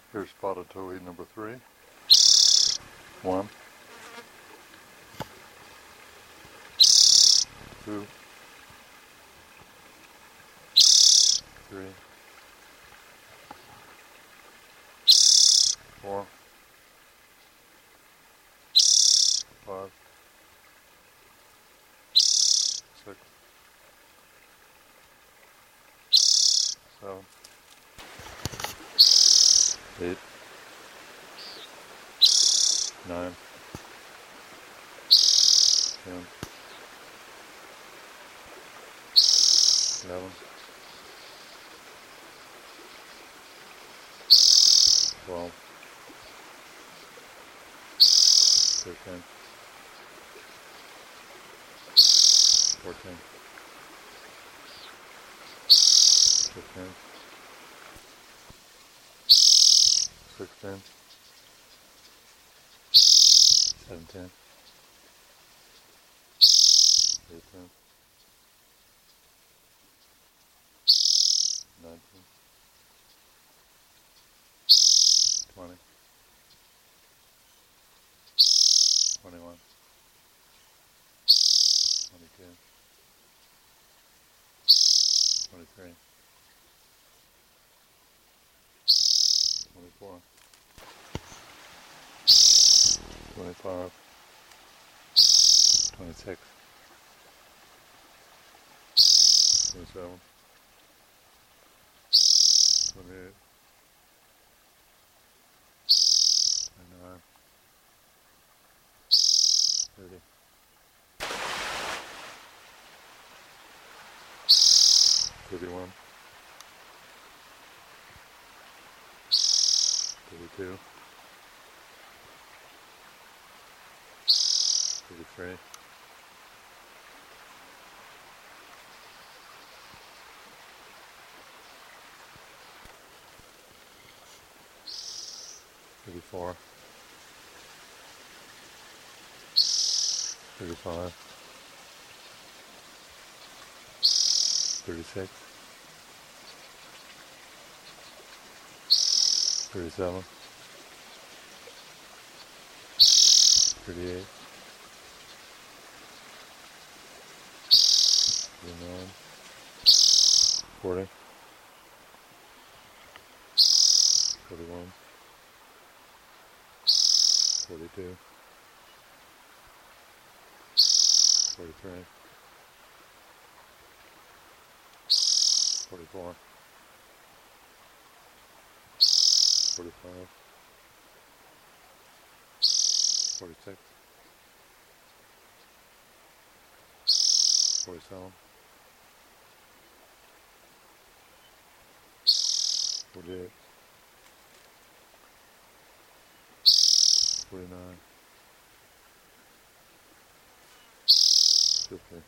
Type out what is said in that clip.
Here's spotted towhee number 3. 1, 2, 3, 4, 5, 6, 7, 8, 9, 10, 11, 12, 13, 14, 15, 16, 17, 18, 19, 20, 21, 22, 23, 24, 25, 26, 27, 28, 29, 30, 31, 32, 33, 34, 35, 36, 37, 38, 39, 40, 41, 42, 43, 44, 45, 46, 47, 48, 49, 50.